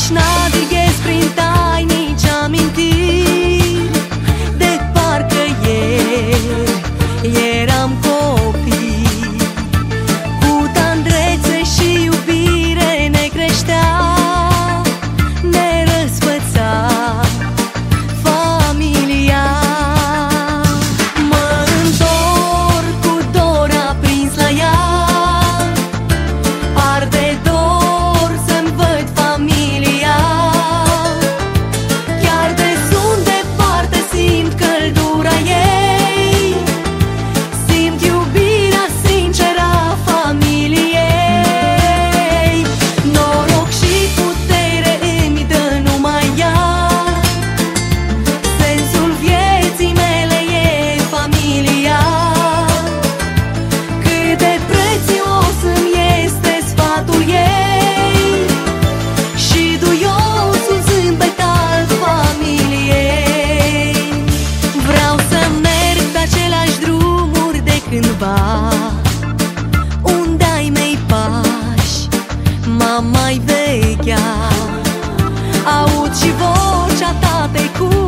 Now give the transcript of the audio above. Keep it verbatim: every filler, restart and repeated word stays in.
Și navighez prin tainici amintiri de parcă ieri eram copii. Cu tandrețe și iubire ne creștea, ne răsfăța familia. Mă întorc cu dor aprins la ea, arde dor să-mi văd familia. Chiar de sunt departe simt căldura ei, simt iubirea sinceră a familiei. Noroc și putere îmi dă numai ea, sensul vieții mele e familia. Cât de prețios îmi este sfatul ei și duiosul zâmbet al familiei. Vreau să merg pe aceleași drumuri de cândva, unde ai mei pași m-am mai vechea. Aud și vocea tatei cu